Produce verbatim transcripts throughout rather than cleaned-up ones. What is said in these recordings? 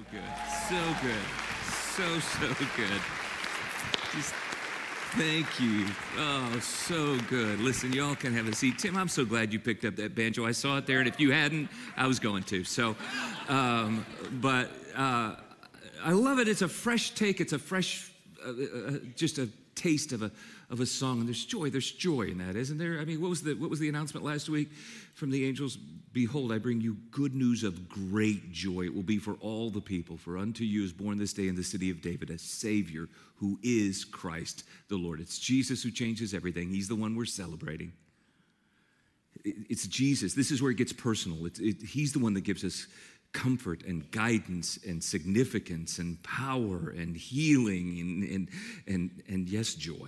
good. So good. So, so good. Just thank you. Oh, so good. Listen, y'all can have a seat. Tim, I'm so glad you picked up that banjo. I saw it there, and if you hadn't, I was going to. So, um, but uh, I love it. It's a fresh take. It's a fresh, uh, uh, just a taste of a of a song, and there's joy. There's joy in that, isn't there? I mean, what was the what was the announcement last week from the angels? Behold, I bring you good news of great joy. It will be for all the people. For unto you is born this day in the city of David a Savior who is Christ the Lord. It's Jesus who changes everything. He's the one we're celebrating. It's Jesus. This is where it gets personal. It, it, he's the one that gives us comfort and guidance and significance and power and healing and, and, and, and yes, joy.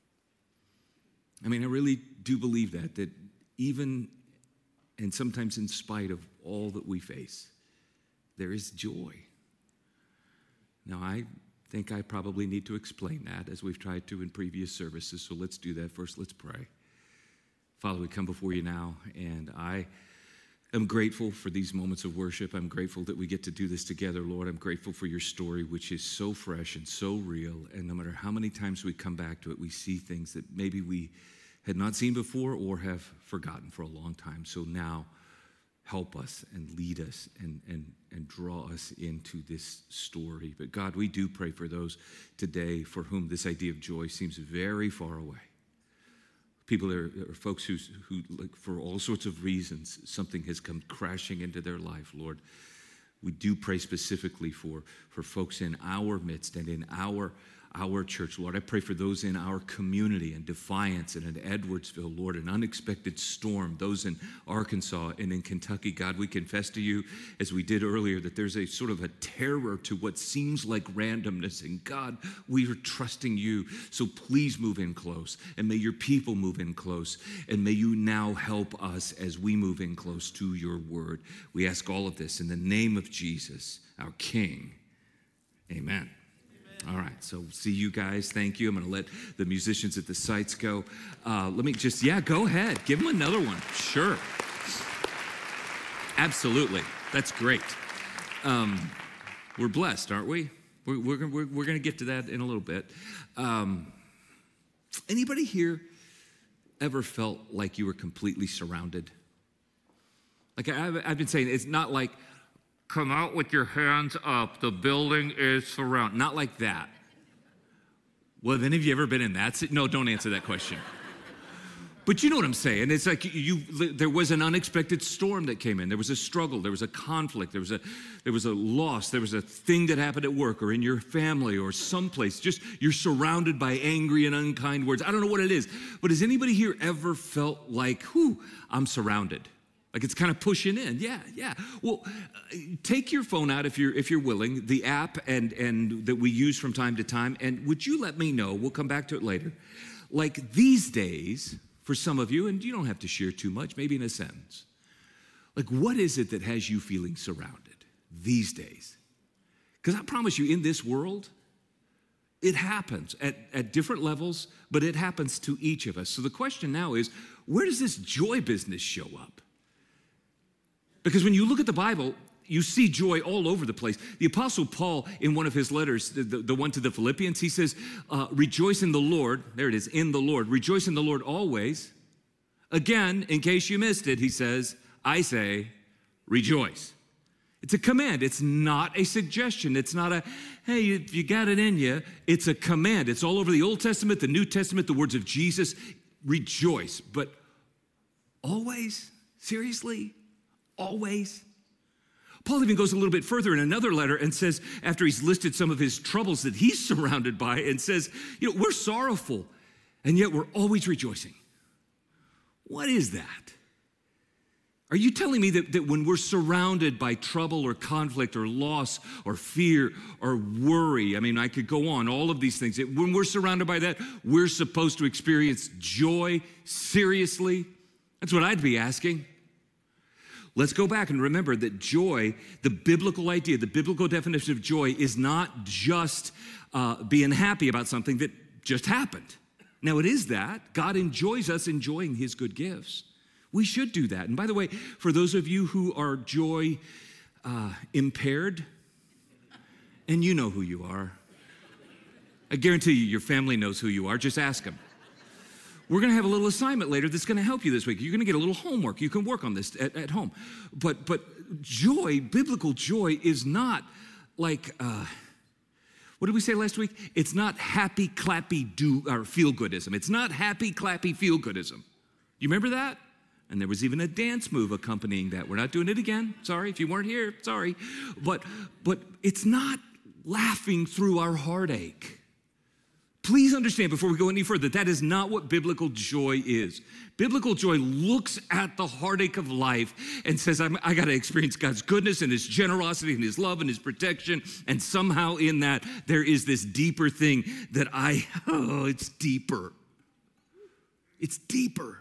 I mean, I really do believe that, that even and sometimes in spite of all that we face, there is joy. Now, I think I probably need to explain that as we've tried to in previous services, so let's do that. First, let's pray. Father, we come before you now, and I am grateful for these moments of worship. I'm grateful that we get to do this together, Lord. I'm grateful for your story, which is so fresh and so real, and no matter how many times we come back to it, we see things that maybe we had not seen before or have forgotten for a long time. So now, help us and lead us and, and, and draw us into this story. But God, we do pray for those today for whom this idea of joy seems very far away. People are, are folks who, who, like, for all sorts of reasons, something has come crashing into their life, Lord. We do pray specifically for, for folks in our midst and in our our church, Lord. I pray for those in our community in Defiance and in Edwardsville, Lord, an unexpected storm, those in Arkansas and in Kentucky. God, we confess to you, as we did earlier, that there's a sort of a terror to what seems like randomness. And God, we are trusting you. So please move in close, and may your people move in close, and may you now help us as we move in close to your word. We ask all of this in the name of Jesus, our King. Amen. All right, so see you guys. Thank you. I'm going to let the musicians at the sites go. Uh, let me just, yeah, go ahead. Give them another one. Sure. Absolutely. That's great. Um, we're blessed, aren't we? We're, we're, we're, we're going to get to that in a little bit. Um, anybody here ever felt like you were completely surrounded? Like I've, I've been saying, it's not like, come out with your hands up, the building is surrounded. Not like that. Well, have any of you ever been in that? Si- no, don't answer that question. But you know what I'm saying. It's like you, you, there was an unexpected storm that came in. There was a struggle. There was a conflict. There was a, there was a loss. There was a thing that happened at work or in your family or someplace. Just you're surrounded by angry and unkind words. I don't know what it is. But has anybody here ever felt like, whew, I'm surrounded? Like it's kind of pushing in. Yeah, yeah. Well, uh, take your phone out if you're if you're willing, the app and and that we use from time to time, and would you let me know, we'll come back to it later, like these days, for some of you, and you don't have to share too much, maybe in a sentence, like what is it that has you feeling surrounded these days? Because I promise you, in this world, it happens at, at different levels, but it happens to each of us. So the question now is, where does this joy business show up? Because when you look at the Bible, you see joy all over the place. The Apostle Paul, in one of his letters, the, the, the one to the Philippians, he says, uh, rejoice in the Lord. There it is, in the Lord. Rejoice in the Lord always. Again, in case you missed it, he says, I say, rejoice. It's a command. It's not a suggestion. It's not a, hey, you, you got it in you. It's a command. It's all over the Old Testament, the New Testament, the words of Jesus. Rejoice. But always? Seriously? Always. Paul even goes a little bit further in another letter and says, after he's listed some of his troubles that he's surrounded by, and says, you know, we're sorrowful, and yet we're always rejoicing. What is that? Are you telling me that, that when we're surrounded by trouble or conflict or loss or fear or worry, I mean, I could go on, all of these things, that when we're surrounded by that, we're supposed to experience joy? Seriously? That's what I'd be asking. Let's go back and remember that joy, the biblical idea, the biblical definition of joy is not just uh, being happy about something that just happened. Now it is that. God enjoys us enjoying his good gifts. We should do that. And by the way, for those of you who are joy uh, impaired, And you know who you are. I guarantee you, your family knows who you are. Just ask them. We're going to have a little assignment later that's going to help you this week. You're going to get a little homework. You can work on this at, at home. But but joy, biblical joy, is not like, uh, what did we say last week? It's not happy, clappy, do or feel-goodism. It's not happy, clappy, feel-goodism. You remember that? And there was even a dance move accompanying that. We're not doing it again. Sorry, if you weren't here, sorry. But but it's not laughing through our heartache. Please understand before we go any further, that is not what biblical joy is. Biblical joy looks at the heartache of life and says, I'm, I got to experience God's goodness and his generosity and his love and his protection. And somehow in that, there is this deeper thing that I, oh, it's deeper. It's deeper.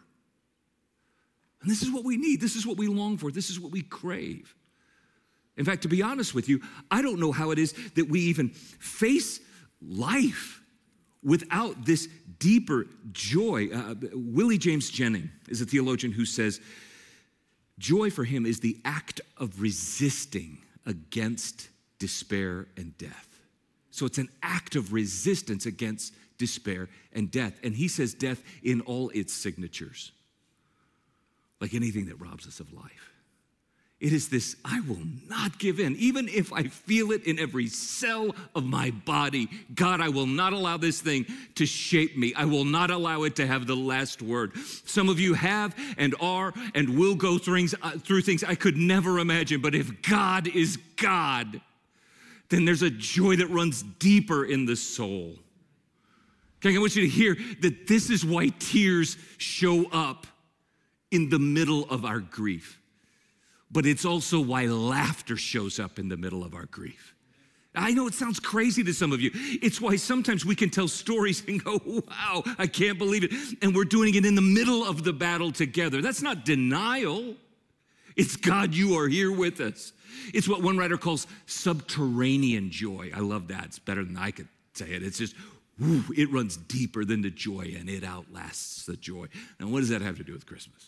And this is what we need. This is what we long for. This is what we crave. In fact, to be honest with you, I don't know how it is that we even face life without this deeper joy. Uh, Willie James Jennings is a theologian who says, joy for him is the act of resisting against despair and death. So it's an act of resistance against despair and death. And he says death in all its signatures, like anything that robs us of life. It is this, I will not give in. Even if I feel it in every cell of my body, God, I will not allow this thing to shape me. I will not allow it to have the last word. Some of you have and are and will go through things, uh, through things I could never imagine. But if God is God, then there's a joy that runs deeper in the soul. Okay, I want you to hear that this is why tears show up in the middle of our grief. But it's also why laughter shows up in the middle of our grief. I know it sounds crazy to some of you. It's why sometimes we can tell stories and go, wow, I can't believe it. And we're doing it in the middle of the battle together. That's not denial. It's God, you are here with us. It's what one writer calls subterranean joy. I love that. It's better than I could say it. It's just, whew, it runs deeper than the joy and it outlasts the joy. Now, what does that have to do with Christmas?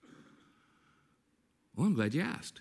Well, I'm glad you asked.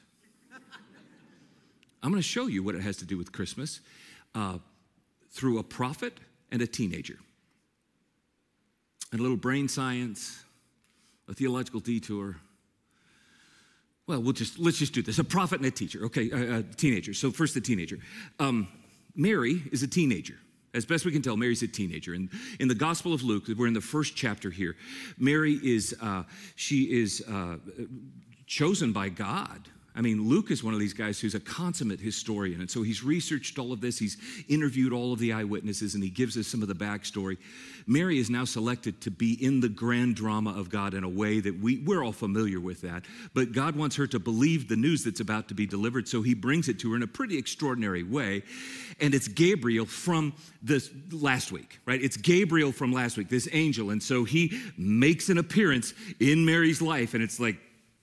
I'm going to show you what it has to do with Christmas uh, through a prophet and a teenager. And a little brain science, a theological detour. Well, we'll just, let's just do this. A prophet and a teacher. Okay, a, a teenager. So first the teenager. Um, Mary is a teenager. As best we can tell, Mary's a teenager. And in the Gospel of Luke, we're in the first chapter here. Mary is, uh, she is... Uh, chosen by God. I mean, Luke is one of these guys who's a consummate historian. And so he's researched all of this. He's interviewed all of the eyewitnesses, and he gives us some of the backstory. Mary is now selected to be in the grand drama of God in a way that we, we're all familiar with that. But God wants her to believe the news that's about to be delivered, so he brings it to her in a pretty extraordinary way. And it's Gabriel from this last week, right? It's Gabriel from last week, this angel. And so he makes an appearance in Mary's life, and it's like,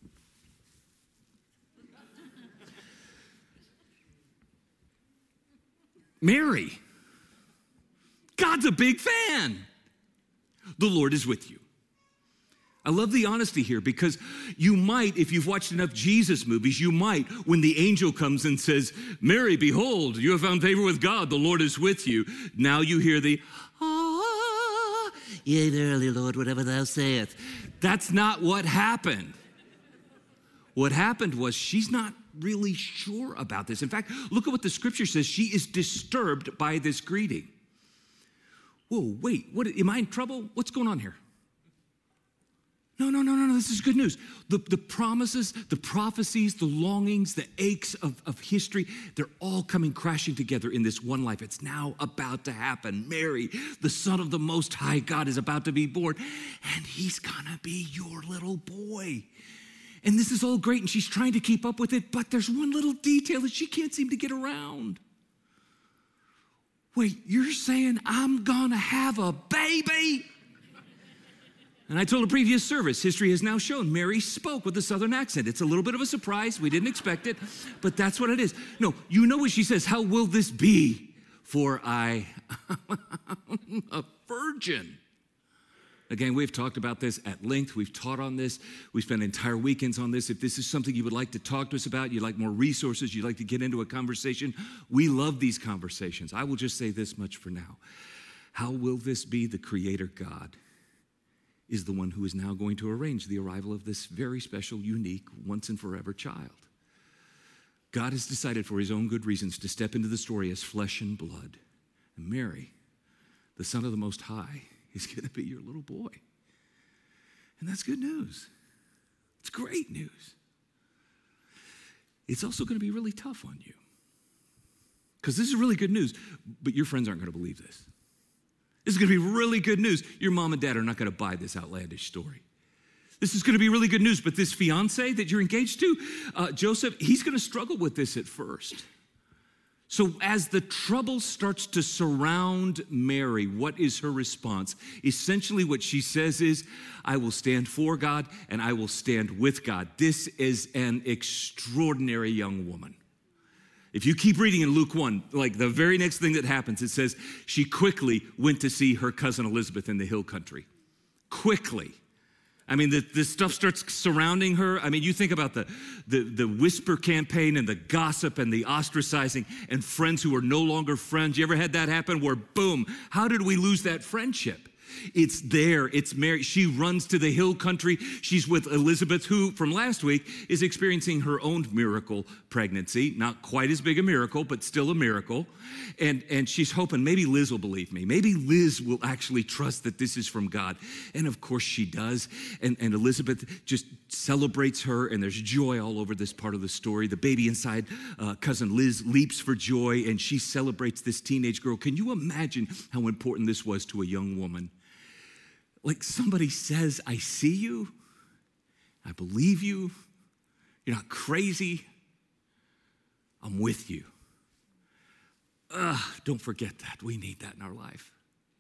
Mary, God's a big fan. The Lord is with you. I love the honesty here because you might, if you've watched enough Jesus movies, you might, when the angel comes and says, Mary, behold, you have found favor with God, the Lord is with you. Now you hear the, ah, yea, verily, Lord, whatever thou sayest. That's not what happened. What happened was she's not really sure about this. In fact, look at what the scripture says. She is disturbed by this greeting. Whoa, wait, what, am I in trouble? What's going on here? No, no, no, no, no, this is good news. The, the promises, the prophecies, the longings, the aches of, of history, they're all coming crashing together in this one life. It's now about to happen. Mary, the Son of the Most High God, is about to be born, and he's gonna be your little boy. And this is all great, and she's trying to keep up with it, but there's one little detail that she can't seem to get around. Wait, you're saying I'm gonna have a baby? And I told a previous service, history has now shown Mary spoke with a southern accent. It's a little bit of a surprise. We didn't expect it, but that's what it is. No, you know what she says. How will this be? For I am a virgin. Again, we've talked about this at length. We've taught on this. We spent entire weekends on this. If this is something you would like to talk to us about, you'd like more resources, you'd like to get into a conversation, we love these conversations. I will just say this much for now. How will this be? The Creator God is the one who is now going to arrange the arrival of this very special, unique, once and forever child. God has decided for his own good reasons to step into the story as flesh and blood. And Mary, the Son of the Most High, is going to be your little boy. And that's good news. It's great news. It's also going to be really tough on you. Because this is really good news, but your friends aren't going to believe this. This is going to be really good news. Your mom and dad are not going to buy this outlandish story. This is going to be really good news, but this fiance that you're engaged to, uh, Joseph, he's going to struggle with this at first. So as the trouble starts to surround Mary, what is her response? Essentially what she says is, I will stand for God and I will stand with God. This is an extraordinary young woman. If you keep reading in Luke one, like the very next thing that happens, it says she quickly went to see her cousin Elizabeth in the hill country. Quickly. I mean, the, the stuff starts surrounding her. I mean, you think about the, the, the whisper campaign and the gossip and the ostracizing and friends who are no longer friends. You ever had that happen where, boom, how did we lose that friendship? It's there. It's Mary. She runs to the hill country. She's with Elizabeth, who from last week is experiencing her own miracle pregnancy. Not quite as big a miracle, but still a miracle. And, and she's hoping maybe Liz will believe me. Maybe Liz will actually trust that this is from God. And of course she does. And, and Elizabeth just celebrates her, and there's joy all over this part of the story. The baby inside uh, cousin Liz leaps for joy, and she celebrates this teenage girl. Can you imagine how important this was to a young woman? Like somebody says, I see you, I believe you, you're not crazy, I'm with you. Ugh, don't forget that. We need that in our life.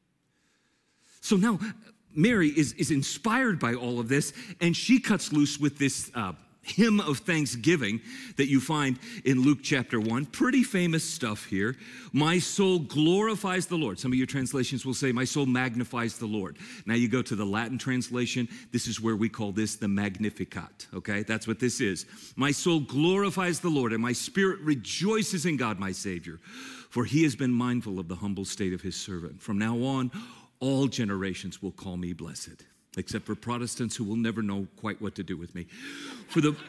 So now Mary is, is inspired by all of this, and she cuts loose with this uh, hymn of thanksgiving that you find in Luke chapter one. Pretty famous stuff here. My soul glorifies the Lord. Some of your translations will say, my soul magnifies the Lord. Now you go to the Latin translation. This is where we call this the Magnificat, okay? That's what this is. My soul glorifies the Lord, and my spirit rejoices in God, my Savior, for he has been mindful of the humble state of his servant. From now on, all generations will call me blessed, except for Protestants who will never know quite what to do with me. For the,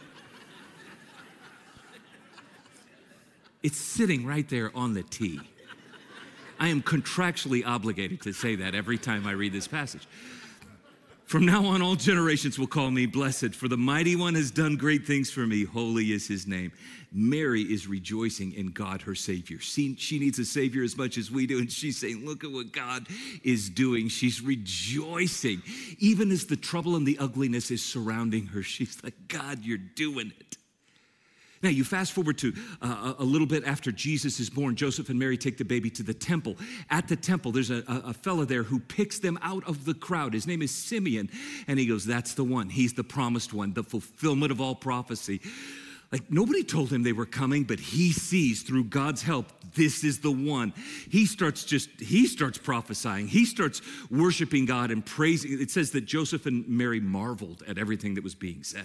it's sitting right there on the T. I am contractually obligated to say that every time I read this passage. From now on, all generations will call me blessed, for the mighty one has done great things for me. Holy is his name. Mary is rejoicing in God, her Savior. She, she needs a Savior as much as we do, and she's saying, look at what God is doing. She's rejoicing. Even as the trouble and the ugliness is surrounding her, she's like, God, you're doing it. Now, you fast forward to uh, a little bit after Jesus is born. Joseph and Mary take the baby to the temple. At the temple, there's a, a fella there who picks them out of the crowd. His name is Simeon, and he goes, that's the one. He's the promised one, the fulfillment of all prophecy. Like, nobody told him they were coming, but he sees through God's help, this is the one. He starts just, he starts prophesying. He starts worshiping God and praising. It says that Joseph and Mary marveled at everything that was being said.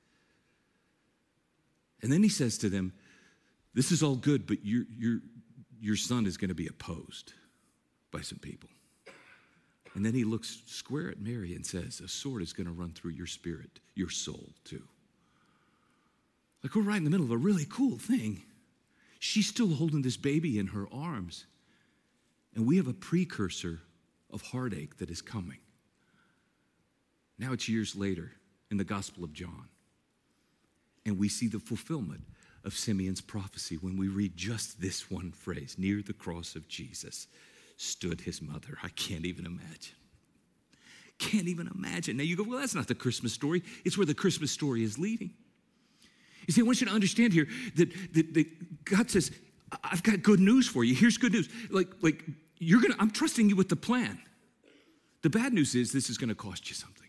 And then he says to them, this is all good, but your, your, your son is going to be opposed by some people. And then he looks square at Mary and says, a sword is going to run through your spirit, your soul too. Like, we're right in the middle of a really cool thing. She's still holding this baby in her arms. And we have a precursor of heartache that is coming. Now it's years later in the Gospel of John. And we see the fulfillment of Simeon's prophecy when we read just this one phrase, near the cross of Jesus stood his mother. I can't even imagine. Can't even imagine. Now you go, well, that's not the Christmas story. It's where the Christmas story is leading. You see, I want you to understand here that, that, that God says, I've got good news for you. Here's good news. Like, like you're gonna, I'm trusting you with the plan. The bad news is this is gonna cost you something.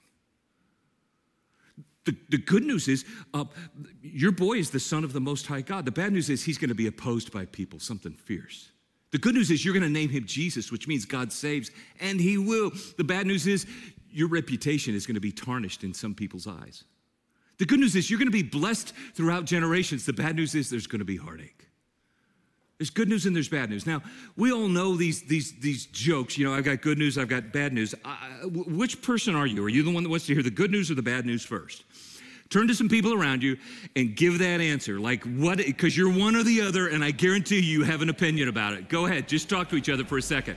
The, the good news is uh, your boy is the son of the Most High God. The bad news is he's going to be opposed by people, something fierce. The good news is you're going to name him Jesus, which means God saves, and he will. The bad news is your reputation is going to be tarnished in some people's eyes. The good news is you're going to be blessed throughout generations. The bad news is there's going to be heartache. There's good news and there's bad news. Now, we all know these, these, these jokes. You know, I've got good news, I've got bad news. I, which person are you? Are you the one that wants to hear the good news or the bad news first? Turn to some people around you and give that answer. Like what, because you're one or the other, and I guarantee you, you have an opinion about it. Go ahead, just talk to each other for a second.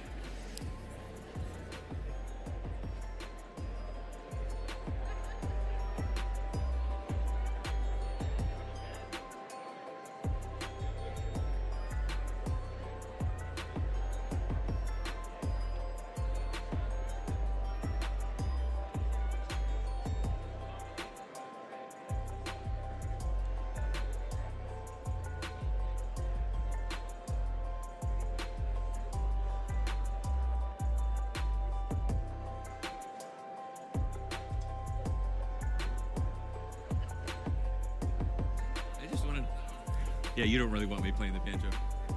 Yeah, you don't really want me playing the banjo.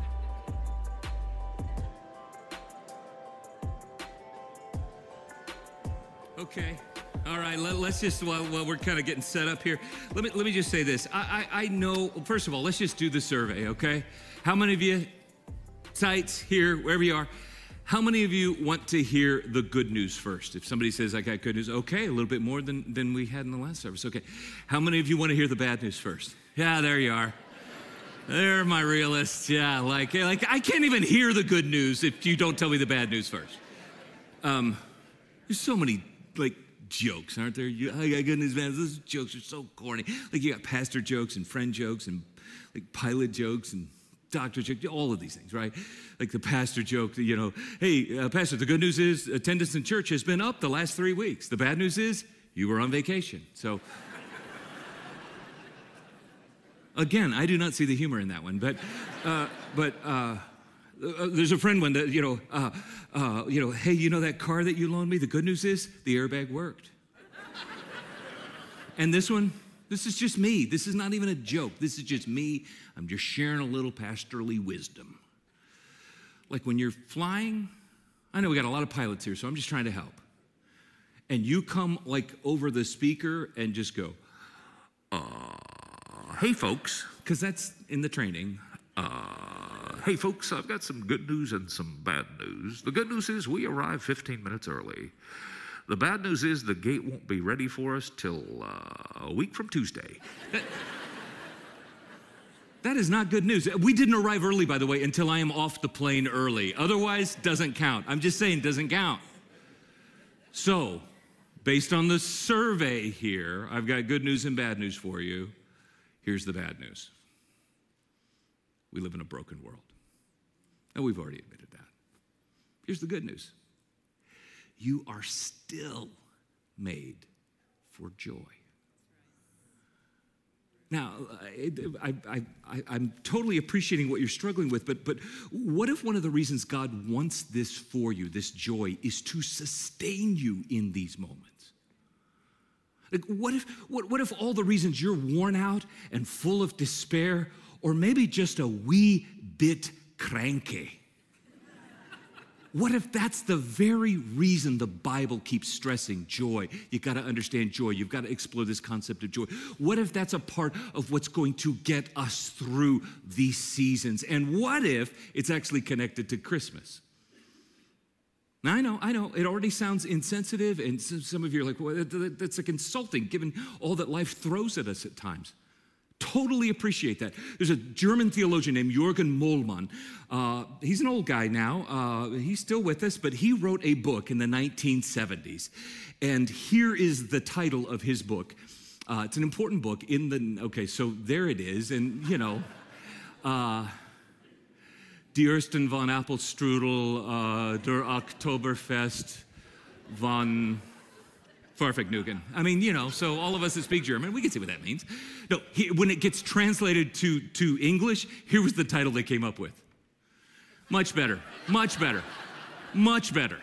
Okay. All right, let, let's just, while, while we're kind of getting set up here, let me let me just say this. I, I, I know, first of all, let's just do the survey, okay? How many of you, sites here, wherever you are, how many of you want to hear the good news first? If somebody says, I got good news, okay, a little bit more than, than we had in the last service, okay. How many of you want to hear the bad news first? Yeah, there you are. They're my realists, yeah. Like, like I can't even hear the good news if you don't tell me the bad news first. Um, there's so many, like, jokes, aren't there? You, I got good news, man. Those jokes are so corny. Like, you got pastor jokes and friend jokes and, like, pilot jokes and doctor jokes, all of these things, right? Like the pastor joke, you know, hey, uh, pastor, the good news is attendance in church has been up the last three weeks. The bad news is you were on vacation, so... Again, I do not see the humor in that one, but uh, but uh, uh, there's a friend one that, you know, uh, uh, you know, hey, you know that car that you loaned me? The good news is the airbag worked. And this one, this is just me. This is not even a joke. This is just me. I'm just sharing a little pastorally wisdom. Like when you're flying, I know we got a lot of pilots here, so I'm just trying to help. And you come like over the speaker and just go, uh, hey, folks, because that's in the training. Uh, hey, folks, I've got some good news and some bad news. The good news is we arrived fifteen minutes early. The bad news is the gate won't be ready for us till uh, a week from Tuesday. That, that is not good news. We didn't arrive early, by the way, until I am off the plane early. Otherwise, doesn't count. I'm just saying, doesn't count. So, based on the survey here, I've got good news and bad news for you. Here's the bad news. We live in a broken world. And we've already admitted that. Here's the good news. You are still made for joy. Now, I, I, I, I'm totally appreciating what you're struggling with, but, but what if one of the reasons God wants this for you, this joy, is to sustain you in these moments? Like, what if, what, what if all the reasons you're worn out and full of despair, or maybe just a wee bit cranky? What if that's the very reason the Bible keeps stressing joy? You got to understand joy. You've got to explore this concept of joy. What if that's a part of what's going to get us through these seasons? And what if it's actually connected to Christmas? Now, I know, I know, it already sounds insensitive, and some of you are like, well, that's like insulting, given all that life throws at us at times. Totally appreciate that. There's a German theologian named Jürgen Mollmann. Uh, he's an old guy now. Uh, he's still with us, but he wrote a book in the nineteen seventies. And here is the title of his book. Uh, it's an important book in the, okay, so there it is. And, you know, uh, Die Ersten von Appelstrudel, uh, der Oktoberfest von Pfannkuchen. I mean, you know, so all of us that speak German, we can see what that means. No, he, when it gets translated to, to English, here was the title they came up with. Much better, much better, much better.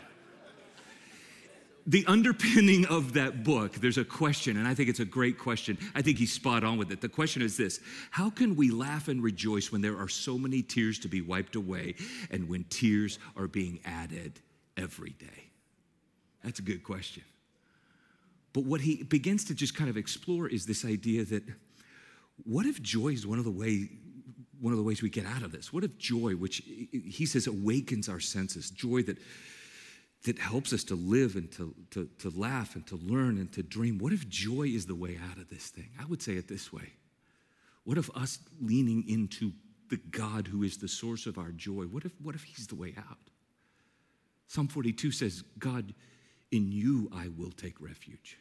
The underpinning of that book, there's a question, and I think it's a great question. I think he's spot on with it. The question is this: how can we laugh and rejoice when there are so many tears to be wiped away and when tears are being added every day? That's a good question. But what he begins to just kind of explore is this idea that what if joy is one of the way, one of the ways we get out of this? What if joy, which he says awakens our senses, joy that that helps us to live and to, to, to laugh and to learn and to dream. What if joy is the way out of this thing? I would say it this way. What if us leaning into the God who is the source of our joy, what if, what if he's the way out? Psalm forty-two says, God, in you I will take refuge.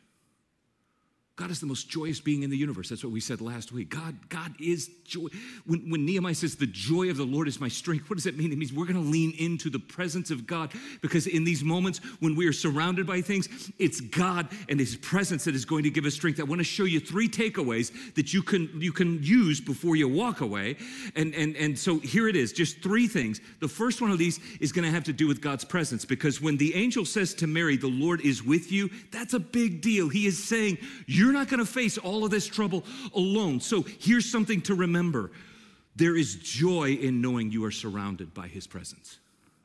God is the most joyous being in the universe. That's what we said last week. God, God is joy. When, when Nehemiah says, the joy of the Lord is my strength, what does that mean? It means we're going to lean into the presence of God, because in these moments when we are surrounded by things, it's God and his presence that is going to give us strength. I want to show you three takeaways that you can you can use before you walk away. And, and, and so here it is, just three things. The first one of these is going to have to do with God's presence, because when the angel says to Mary, the Lord is with you, that's a big deal. He is saying, you're not going to face all of this trouble alone. So here's something to remember. There is joy in knowing you are surrounded by his presence.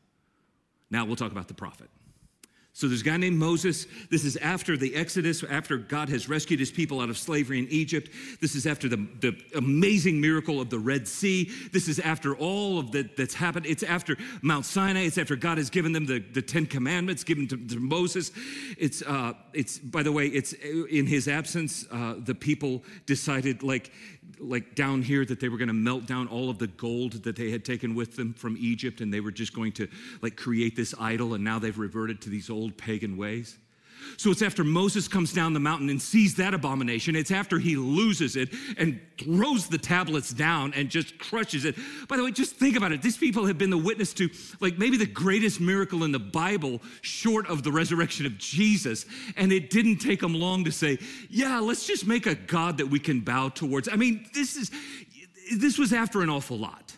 Now we'll talk about the prophet. So there's a guy named Moses. This is after the Exodus, after God has rescued his people out of slavery in Egypt. This is after the, the amazing miracle of the Red Sea. This is after all of that that's happened. It's after Mount Sinai. It's after God has given them the, the Ten Commandments given to, to Moses. It's, uh, it's, by the way, it's in his absence, uh, the people decided, like, like down here, that they were going to melt down all of the gold that they had taken with them from Egypt, and they were just going to like create this idol, and now they've reverted to these old pagan ways. So it's after Moses comes down the mountain and sees that abomination. It's after he loses it and throws the tablets down and just crushes it. By the way, just think about it. These people have been the witness to like maybe the greatest miracle in the Bible, short of the resurrection of Jesus. And it didn't take them long to say, yeah, let's just make a God that we can bow towards. I mean, this is this was after an awful lot.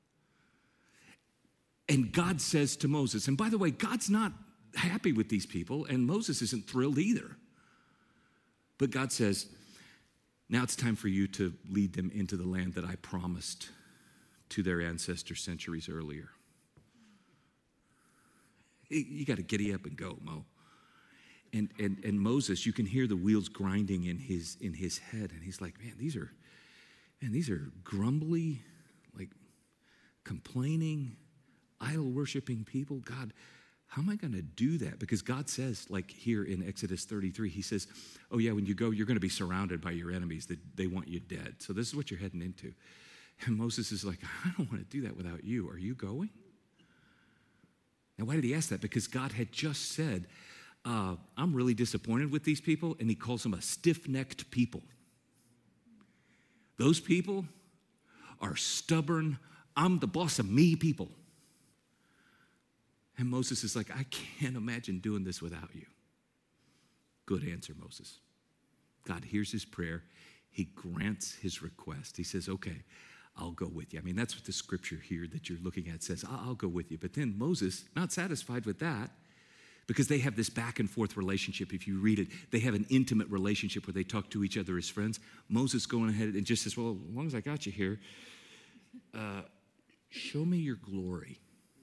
And God says to Moses, and by the way, God's not happy with these people, and Moses isn't thrilled either. But God says, now it's time for you to lead them into the land that I promised to their ancestors centuries earlier. You got to giddy up and go, Mo. And, and, and Moses, you can hear the wheels grinding in his, in his head, and he's like, man, these are, man, these are grumbly, like complaining, idol-worshiping people. God, how am I going to do that? Because God says, like here in Exodus thirty-three, he says, oh yeah, when you go, you're going to be surrounded by your enemies, that they want you dead. So this is what you're heading into. And Moses is like, I don't want to do that without you. Are you going? Now, why did he ask that? Because God had just said, uh, I'm really disappointed with these people, and he calls them a stiff-necked people. Those people are stubborn, I'm the boss of me people. And Moses is like, I can't imagine doing this without you. Good answer, Moses. God hears his prayer. He grants his request. He says, okay, I'll go with you. I mean, that's what the scripture here that you're looking at says, I'll go with you. But then Moses, not satisfied with that, because they have this back and forth relationship. If you read it, they have an intimate relationship where they talk to each other as friends. Moses going ahead and just says, well, as long as I got you here, uh, show me your glory.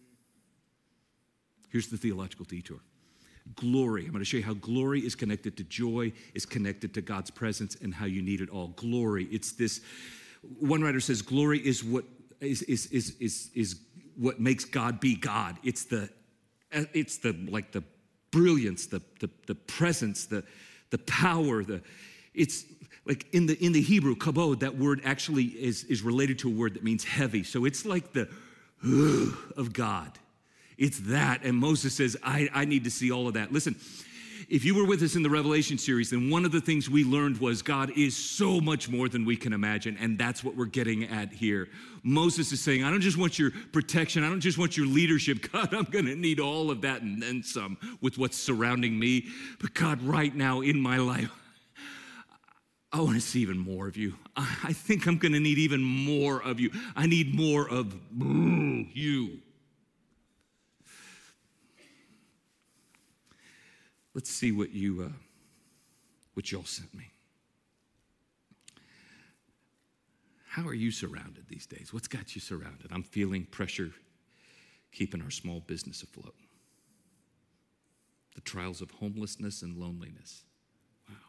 Here's the theological detour. Glory. I'm going to show you how glory is connected to joy, is connected to God's presence, and how you need it all. Glory. It's this. One writer says, glory is what is is is is, is what makes God be God. It's the it's the like the brilliance, the the, the presence, the the power. The it's like in the in the Hebrew kabod. That word actually is is related to a word that means heavy. So it's like the uh, of God. It's that, and Moses says, I, I need to see all of that. Listen, if you were with us in the Revelation series, then one of the things we learned was God is so much more than we can imagine, and that's what we're getting at here. Moses is saying, I don't just want your protection, I don't just want your leadership. God, I'm going to need all of that and then some with what's surrounding me. But God, right now in my life, I want to see even more of you. I think I'm going to need even more of you. I need more of you. Let's see what you uh, what y'all sent me. How are you surrounded these days? What's got you surrounded? I'm feeling pressure keeping our small business afloat. The trials of homelessness and loneliness. Wow.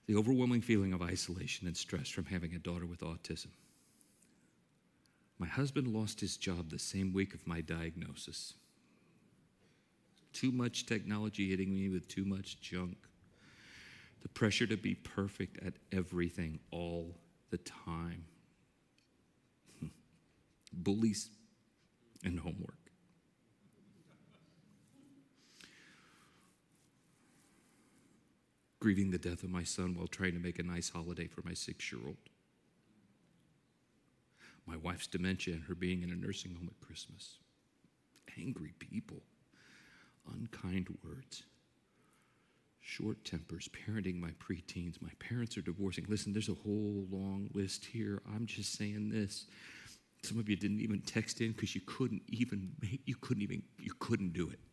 the overwhelming feeling of isolation and stress from having a daughter with autism. My husband lost his job the same week of my diagnosis. Too much technology hitting me with too much junk. The pressure to be perfect at everything all the time. Bullies and homework. Grieving the death of my son while trying to make a nice holiday for my six-year-old. My wife's dementia and her being in a nursing home at Christmas. Angry people. Unkind words. Short tempers, parenting my preteens. My parents are divorcing. Listen, there's a whole long list here. I'm just saying this. Some of you didn't even text in because you couldn't even make, you couldn't even, you couldn't do it.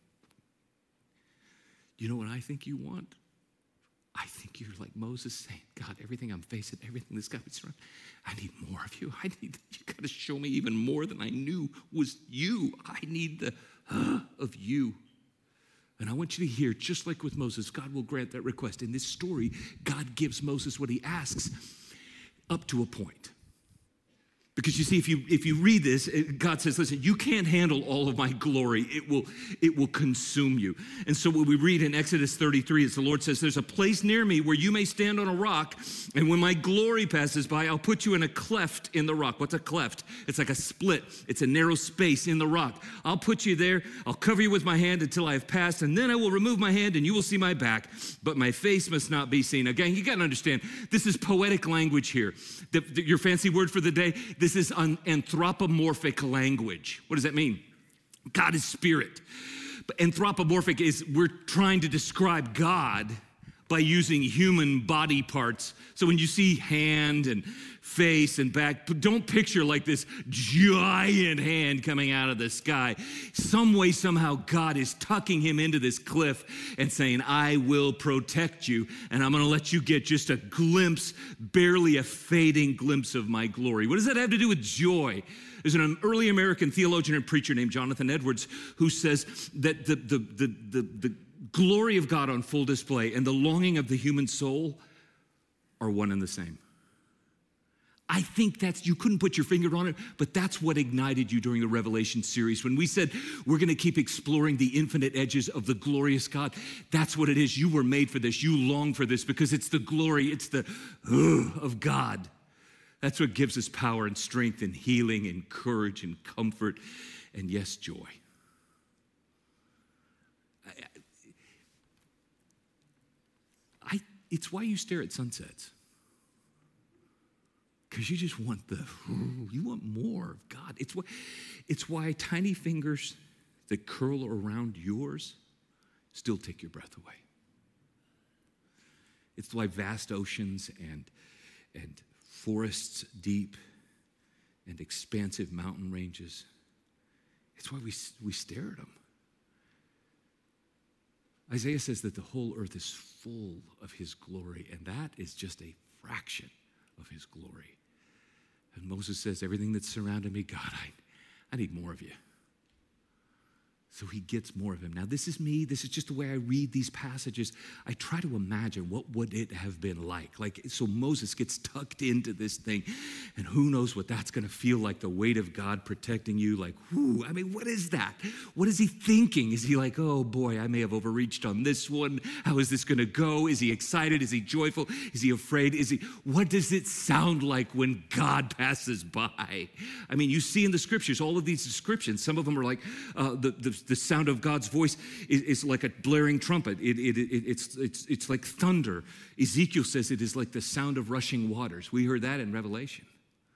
You know what I think you want? I think you're like Moses saying, God, everything I'm facing, everything this guy is around, I need more of you. I need, you got to show me even more than I knew was you. I need the uh, of you. And I want you to hear, just like with Moses, God will grant that request. In this story, God gives Moses what he asks up to a point. Because you see, if you if you read this, God says, listen, you can't handle all of my glory. It will, it will consume you. And so what we read in Exodus thirty-three is the Lord says, there's a place near me where you may stand on a rock, and when my glory passes by, I'll put you in a cleft in the rock. What's a cleft? It's like a split. It's a narrow space in the rock. I'll put you there. I'll cover you with my hand until I have passed, and then I will remove my hand, and you will see my back, but my face must not be seen. Again, you got to understand, this is poetic language here. The, the, your fancy word for the day, this is an anthropomorphic language. What does that mean? God is spirit. But anthropomorphic is we're trying to describe God by using human body parts. So when you see hand and face and back, don't picture like this giant hand coming out of the sky. Some way, somehow, God is tucking him into this cliff and saying, I will protect you, and I'm gonna let you get just a glimpse, barely a fading glimpse of my glory. What does that have to do with joy? There's an early American theologian and preacher named Jonathan Edwards who says that the, the, the, the, the glory of God on full display and the longing of the human soul are one and the same. I think that's, you couldn't put your finger on it, but that's what ignited you during the Revelation series. When we said we're gonna keep exploring the infinite edges of the glorious God, that's what it is. You were made for this. You long for this because it's the glory, it's the uh, of God. That's what gives us power and strength and healing and courage and comfort and, yes, joy. I, I, it's why you stare at sunsets. Because you just want the, ooh, you want more of God. It's why, it's why tiny fingers that curl around yours still take your breath away. It's why vast oceans and, and forests deep and expansive mountain ranges, it's why we, we stare at them. Isaiah says that the whole earth is full of his glory, and that is just a fraction of his glory. And Moses says, everything that's surrounded me, God, I, I need more of you. So he gets more of him. Now, this is me. This is just the way I read these passages. I try to imagine what would it have been like. Like, so Moses gets tucked into this thing, and who knows what that's going to feel like, the weight of God protecting you. Like, whoo, I mean, what is that? What is he thinking? Is he like, oh, boy, I may have overreached on this one. How is this going to go? Is he excited? Is he joyful? Is he afraid? Is he? What does it sound like when God passes by? I mean, you see in the scriptures, all of these descriptions, some of them are like uh, the, the The sound of God's voice is, is like a blaring trumpet. It, it, it, it's, it's, it's like thunder. Ezekiel says it is like the sound of rushing waters. We heard that in Revelation.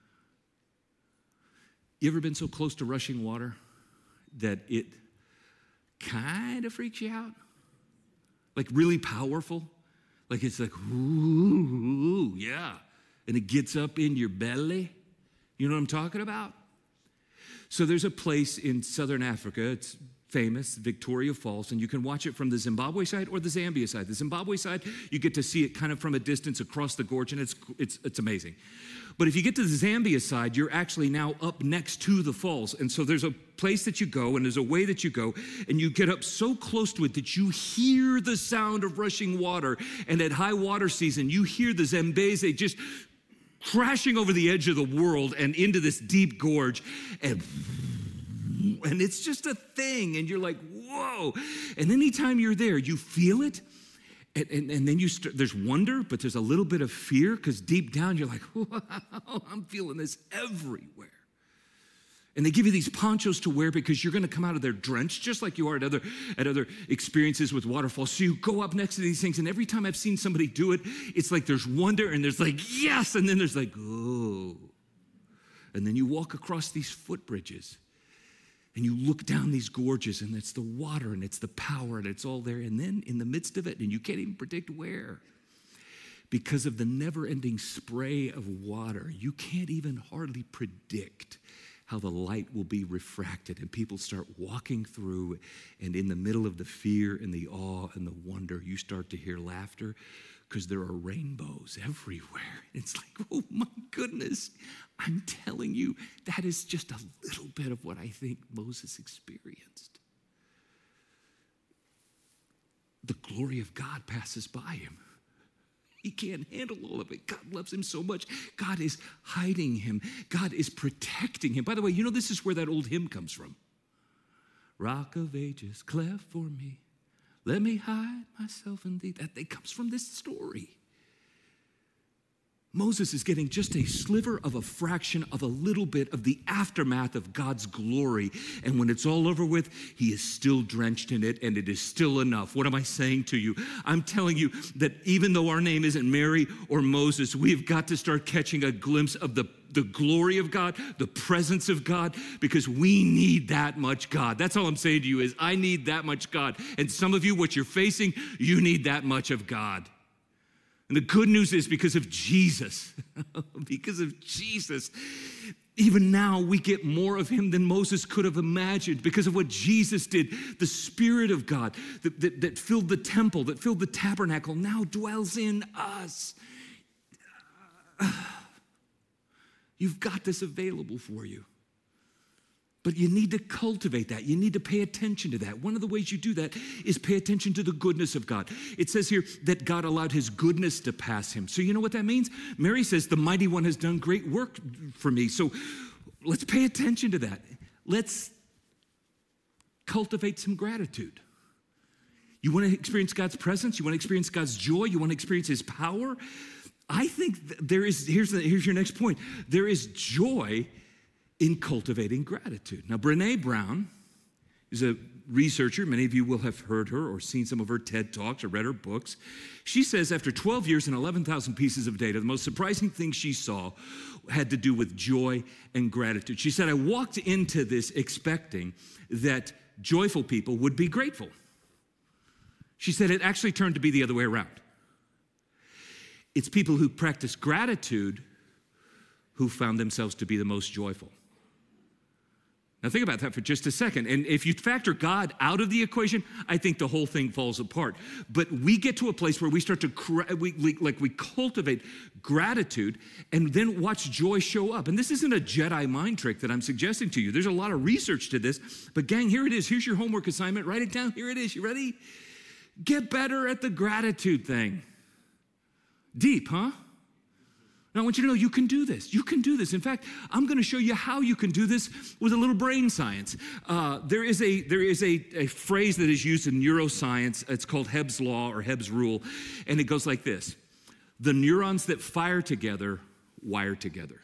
You ever been so close to rushing water that it kind of freaks you out? Like really powerful? Like it's like, ooh, yeah. And it gets up in your belly. You know what I'm talking about? So there's a place in southern Africa, it's famous Victoria Falls, and you can watch it from the Zimbabwe side or the Zambia side. The Zimbabwe side, you get to see it kind of from a distance across the gorge, and it's it's it's amazing. But if you get to the Zambia side, you're actually now up next to the falls. And so there's a place that you go, and there's a way that you go, and you get up so close to it that you hear the sound of rushing water. And at high water season, you hear the Zambezi just crashing over the edge of the world and into this deep gorge. And And it's just a thing, and you're like, whoa. And anytime you're there, you feel it, and, and, and then you start, there's wonder, but there's a little bit of fear, because deep down you're like, wow, I'm feeling this everywhere. And they give you these ponchos to wear because you're going to come out of there drenched, just like you are at other, at other experiences with waterfalls. So you go up next to these things, and every time I've seen somebody do it, it's like there's wonder, and there's like, yes, and then there's like, oh. And then you walk across these footbridges, and you look down these gorges, and it's the water, and it's the power, and it's all there. And then in the midst of it, and you can't even predict where, because of the never-ending spray of water, you can't even hardly predict how the light will be refracted. And people start walking through, and in the middle of the fear and the awe and the wonder, you start to hear laughter, because there are rainbows everywhere. It's like, oh my goodness, I'm telling you, that is just a little bit of what I think Moses experienced. The glory of God passes by him. He can't handle all of it. God loves him so much. God is hiding him. God is protecting him. By the way, you know this is where that old hymn comes from. Rock of ages, cleft for me. Let me hide myself in thee. That, that comes from this story. Moses is getting just a sliver of a fraction of a little bit of the aftermath of God's glory. And when it's all over with, he is still drenched in it, and it is still enough. What am I saying to you? I'm telling you that even though our name isn't Mary or Moses, we've got to start catching a glimpse of the, the glory of God, the presence of God, because we need that much God. That's all I'm saying to you is I need that much God. And some of you, what you're facing, you need that much of God. And the good news is because of Jesus, because of Jesus, even now we get more of him than Moses could have imagined because of what Jesus did. The Spirit of God that, that, that filled the temple, that filled the tabernacle, now dwells in us. You've got this available for you. But you need to cultivate that. You need to pay attention to that. One of the ways you do that is pay attention to the goodness of God. It says here that God allowed his goodness to pass him. So you know what that means? Mary says, the mighty one has done great work for me. So let's pay attention to that. Let's cultivate some gratitude. You want to experience God's presence? You want to experience God's joy? You want to experience his power? I think there is, here's, the, here's your next point. There is joy in cultivating gratitude. Now, Brené Brown is a researcher. Many of you will have heard her or seen some of her TED Talks or read her books. She says after twelve years and eleven thousand pieces of data, the most surprising thing she saw had to do with joy and gratitude. She said, I walked into this expecting that joyful people would be grateful. She said it actually turned to be the other way around. It's people who practice gratitude who found themselves to be the most joyful. Now think about that for just a second. And if you factor God out of the equation, I think the whole thing falls apart. But we get to a place where we start to, we, we, like we cultivate gratitude and then watch joy show up. And this isn't a Jedi mind trick that I'm suggesting to you. There's a lot of research to this. But gang, here it is. Here's your homework assignment. Write it down. Here it is. You ready? Get better at the gratitude thing. Deep, huh? Now, I want you to know you can do this. You can do this. In fact, I'm going to show you how you can do this with a little brain science. Uh, there is a there is a, a phrase that is used in neuroscience. It's called Hebb's law or Hebb's rule, and it goes like this. The neurons that fire together wire together.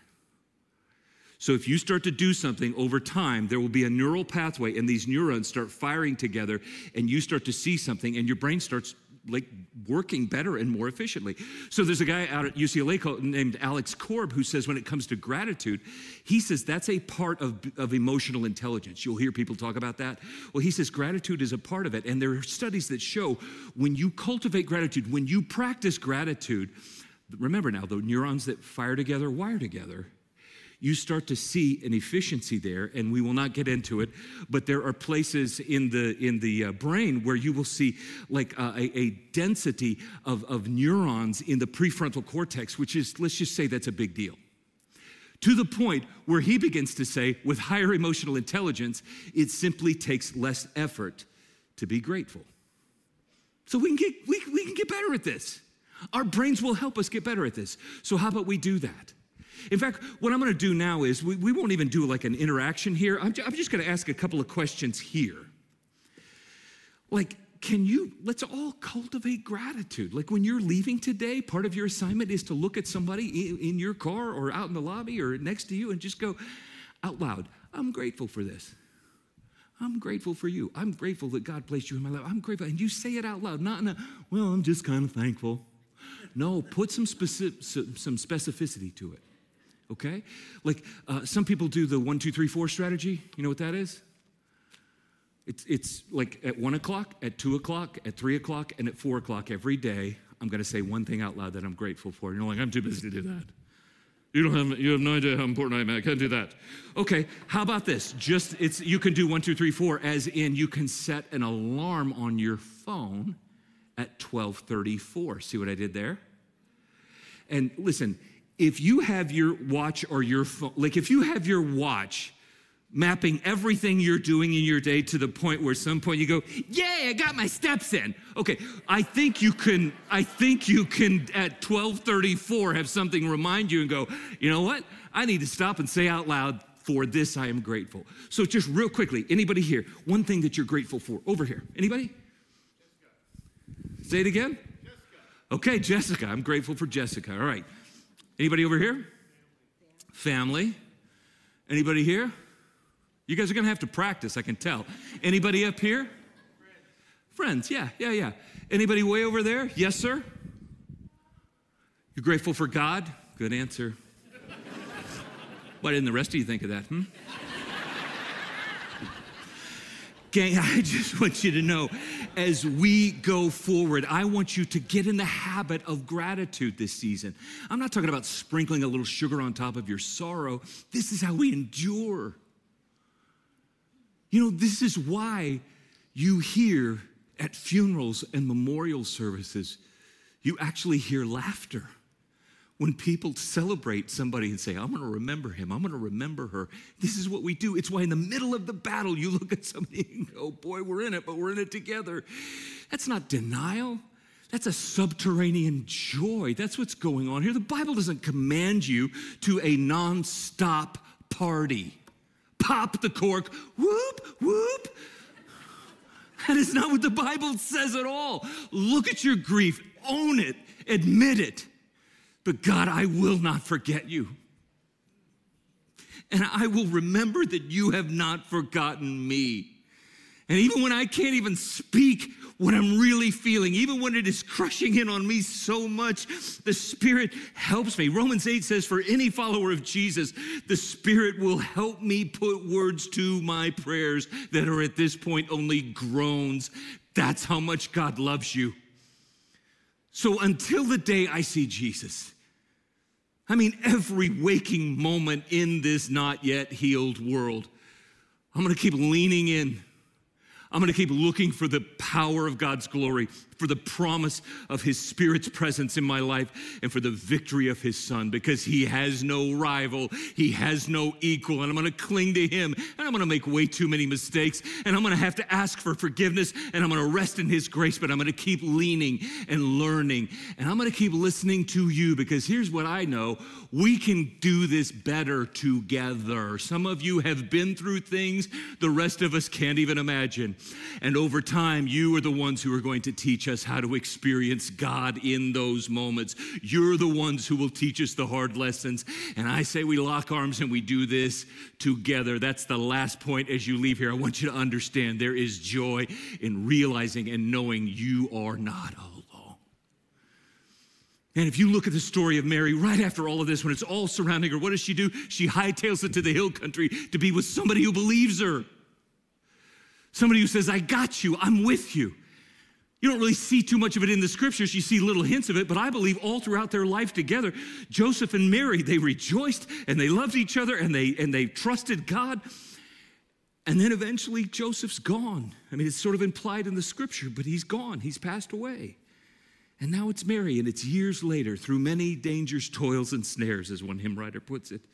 So if you start to do something over time, there will be a neural pathway, and these neurons start firing together, and you start to see something, and your brain starts like working better and more efficiently. So there's a guy out at U C L A called, named Alex Korb who says when it comes to gratitude, he says that's a part of, of emotional intelligence. You'll hear people talk about that. Well, he says gratitude is a part of it. And there are studies that show when you cultivate gratitude, when you practice gratitude, remember now, the neurons that fire together, wire together, you start to see an efficiency there, and we will not get into it, but there are places in the in the uh, brain where you will see like uh, a, a density of, of neurons in the prefrontal cortex, which is, let's just say that's a big deal. To the point where he begins to say, with higher emotional intelligence, it simply takes less effort to be grateful. So we can get we, we can get better at this. Our brains will help us get better at this. So how about we do that? In fact, what I'm going to do now is we, we won't even do like an interaction here. I'm, I'm just going to ask a couple of questions here. Like, can you, let's all cultivate gratitude. Like when you're leaving today, part of your assignment is to look at somebody in, in your car or out in the lobby or next to you and just go out loud, I'm grateful for this. I'm grateful for you. I'm grateful that God placed you in my life. I'm grateful. And you say it out loud, not in a, well, I'm just kind of thankful. No, put some, specific, some specificity to it, okay? Like uh, some people do the one, two, three, four strategy. You know what that is? It's, it's like at one o'clock, at two o'clock, at three o'clock, and at four o'clock every day, I'm going to say one thing out loud that I'm grateful for. You're like, I'm too busy to do that. You don't have, you have no idea how important I am. I can't do that. Okay, how about this? Just, it's, you can do one, two, three, four, as in you can set an alarm on your phone at twelve thirty-four. See what I did there? And listen, if you have your watch or your phone, like if you have your watch mapping everything you're doing in your day to the point where at some point you go, yay, I got my steps in. Okay, I think you can, I think you can at twelve thirty-four have something remind you and go, you know what? I need to stop and say out loud, for this I am grateful. So just real quickly, anybody here, one thing that you're grateful for, over here. Anybody? Jessica. Say it again? Jessica. Okay, Jessica, I'm grateful for Jessica. All right. Anybody over here? Family. Family. Anybody here? You guys are going to have to practice, I can tell. Anybody up here? Friends. Friends, yeah, yeah, yeah. Anybody way over there? Yes, sir? You're grateful for God? Good answer. Why didn't the rest of you think of that, hmm? Gang, I just want you to know, as we go forward, I want you to get in the habit of gratitude this season. I'm not talking about sprinkling a little sugar on top of your sorrow. This is how we endure. You know, this is why you hear at funerals and memorial services, you actually hear laughter. When people celebrate somebody and say, I'm going to remember him, I'm going to remember her. This is what we do. It's why in the middle of the battle, you look at somebody and go, boy, we're in it, but we're in it together. That's not denial. That's a subterranean joy. That's what's going on here. The Bible doesn't command you to a nonstop party. Pop the cork, whoop, whoop. That is not what the Bible says at all. Look at your grief, own it, admit it. But God, I will not forget you. And I will remember that you have not forgotten me. And even when I can't even speak what I'm really feeling, even when it is crushing in on me so much, the Spirit helps me. Romans eight says, for any follower of Jesus, the Spirit will help me put words to my prayers that are at this point only groans. That's how much God loves you. So until the day I see Jesus, I mean, every waking moment in this not yet healed world, I'm gonna keep leaning in. I'm gonna keep looking for the power of God's glory, for the promise of his Spirit's presence in my life, and for the victory of his Son, because he has no rival, he has no equal, and I'm gonna cling to him, and I'm gonna make way too many mistakes, and I'm gonna have to ask for forgiveness, and I'm gonna rest in his grace, but I'm gonna keep leaning and learning, and I'm gonna keep listening to you, because here's what I know, we can do this better together. Some of you have been through things the rest of us can't even imagine, and over time, you are the ones who are going to teach us how to experience God in those moments. You're the ones who will teach us the hard lessons. And I say we lock arms and we do this together. That's the last point as you leave here. I want you to understand there is joy in realizing and knowing you are not alone. And if you look at the story of Mary, right after all of this, when it's all surrounding her, what does she do? She hightails it to the hill country to be with somebody who believes her. Somebody who says, I got you, I'm with you. You don't really see too much of it in the scriptures. You see little hints of it, but I believe all throughout their life together, Joseph and Mary, they rejoiced and they loved each other and they, and they trusted God. And then eventually Joseph's gone. I mean, it's sort of implied in the scripture, but he's gone. He's passed away. And now it's Mary, and it's years later, through many dangers, toils, and snares, as one hymn writer puts it.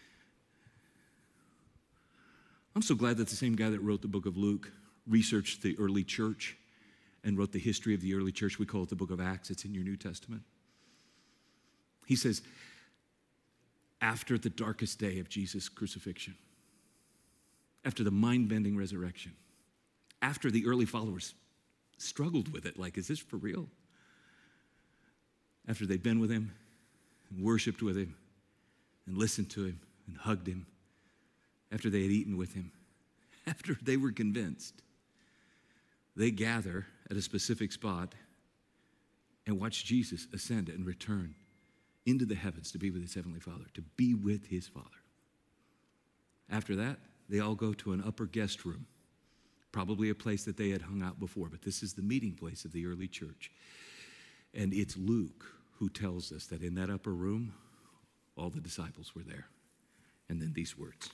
I'm so glad that the same guy that wrote the book of Luke researched the early church and wrote the history of the early church. We call it the book of Acts. It's in your New Testament. He says, after the darkest day of Jesus' crucifixion, after the mind-bending resurrection, after the early followers struggled with it, like, is this for real? After they'd been with him and worshiped with him and listened to him and hugged him, after they had eaten with him, after they were convinced, they gather at a specific spot and watch Jesus ascend and return into the heavens to be with his heavenly Father, to be with his Father. After that, they all go to an upper guest room, probably a place that they had hung out before, but this is the meeting place of the early church. And it's Luke who tells us that in that upper room, all the disciples were there. And then these words.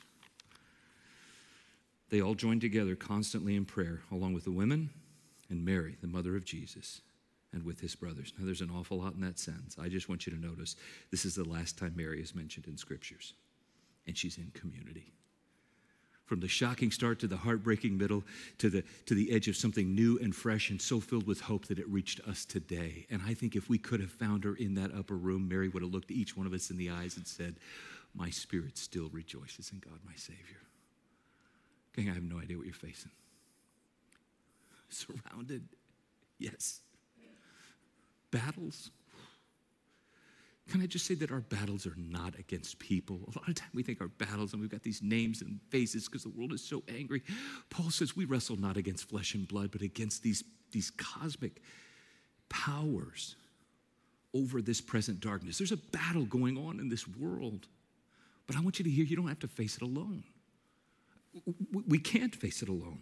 They all joined together constantly in prayer, along with the women and Mary, the mother of Jesus, and with his brothers. Now, there's an awful lot in that sentence. I just want you to notice this is the last time Mary is mentioned in scriptures, and she's in community. From the shocking start to the heartbreaking middle to the, to the edge of something new and fresh and so filled with hope that it reached us today. And I think if we could have found her in that upper room, Mary would have looked each one of us in the eyes and said, my spirit still rejoices in God, my Savior. Gang, I have no idea what you're facing. Surrounded, yes. Battles. Can I just say that our battles are not against people? A lot of time we think our battles, and we've got these names and faces because the world is so angry. Paul says we wrestle not against flesh and blood, but against these, these cosmic powers over this present darkness. There's a battle going on in this world. But I want you to hear, you don't have to face it alone. We can't face it alone.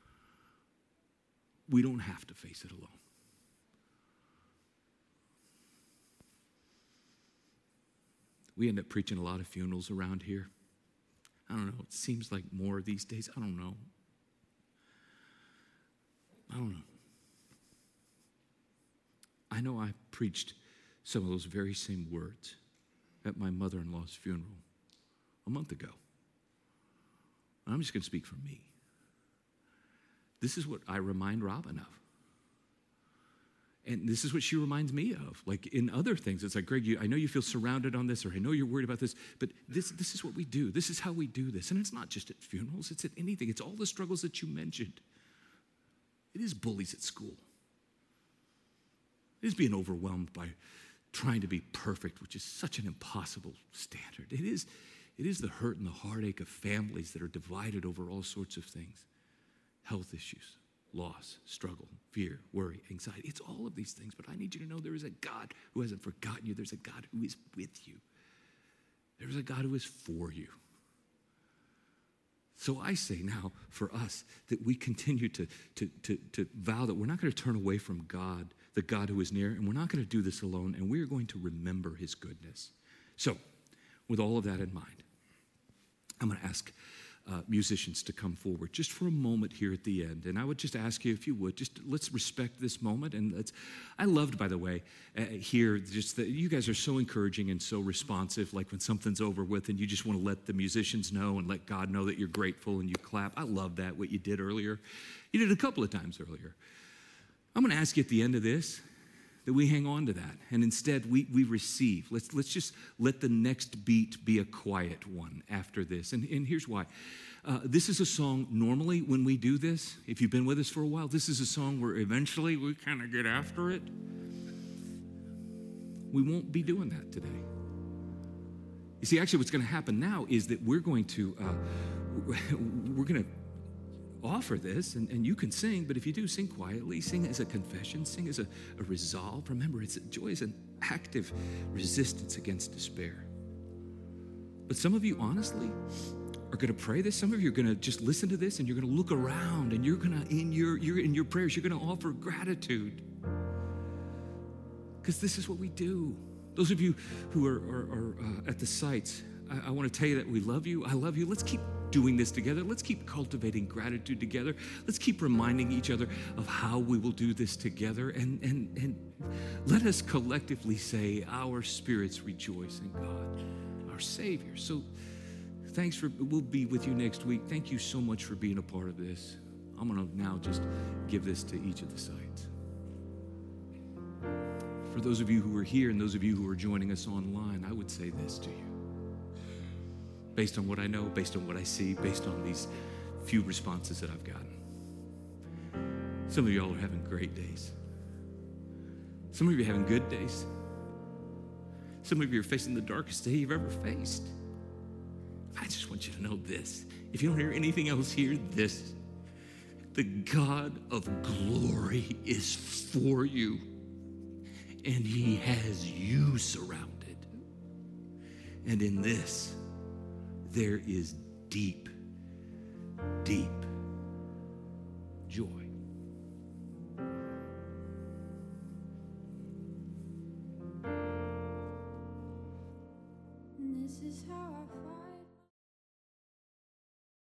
We don't have to face it alone. We end up preaching a lot of funerals around here. I don't know. It seems like more these days. I don't know. I don't know. I know I preached some of those very same words at my mother-in-law's funeral a month ago. And I'm just going to speak for me. This is what I remind Robin of. And this is what she reminds me of. Like in other things, it's like, Greg, you, I know you feel surrounded on this, or I know you're worried about this, but this, this is what we do. This is how we do this. And it's not just at funerals, it's at anything. It's all the struggles that you mentioned. It is bullies at school. It is being overwhelmed by trying to be perfect, which is such an impossible standard. It is, it is the hurt and the heartache of families that are divided over all sorts of things. Health issues, loss, struggle, fear, worry, anxiety. It's all of these things, but I need you to know there is a God who hasn't forgotten you. There's a God who is with you. There's a God who is for you. So I say now for us that we continue to, to, to, to vow that we're not going to turn away from God, the God who is near, and we're not going to do this alone, and we are going to remember his goodness. So with all of that in mind, I'm going to ask Uh, musicians to come forward just for a moment here at the end. And I would just ask you, if you would, just let's respect this moment. And let's, I loved, by the way, uh, here, just that you guys are so encouraging and so responsive, like when something's over with and you just want to let the musicians know and let God know that you're grateful and you clap. I love that, what you did earlier. You did it a couple of times earlier. I'm going to ask you at the end of this that we hang on to that, and instead we, we receive. Let's, let's just let the next beat be a quiet one after this. And, and here's why. Uh, this is a song, normally when we do this, if you've been with us for a while, this is a song where eventually we kind of get after it. We won't be doing that today. You see, actually what's going to happen now is that we're going to, uh, we're going to offer this, and, and you can sing, but if you do, sing quietly, sing as a confession, sing as a, a resolve. Remember, it's joy is an active resistance against despair. But some of you, honestly, are going to pray this. Some of you are going to just listen to this and you're going to look around and you're going to, in your, you're in your prayers, you're going to offer gratitude. Because this is what we do. Those of you who are, are, are uh, at the sites, I, I want to tell you that we love you. I love you. Let's keep doing this together. Let's keep cultivating gratitude together. Let's keep reminding each other of how we will do this together. And, and, and let us collectively say, our spirits rejoice in God, our Savior. So thanks for, we'll be with you next week. Thank you so much for being a part of this. I'm going to now just give this to each of the sites. For those of you who are here and those of you who are joining us online, I would say this to you. Based on what I know, based on what I see, based on these few responses that I've gotten. Some of y'all are having great days. Some of you are having good days. Some of you are facing the darkest day you've ever faced. I just want you to know this. If you don't hear anything else, hear this. The God of glory is for you, and he has you surrounded. And in this, there is deep, deep joy.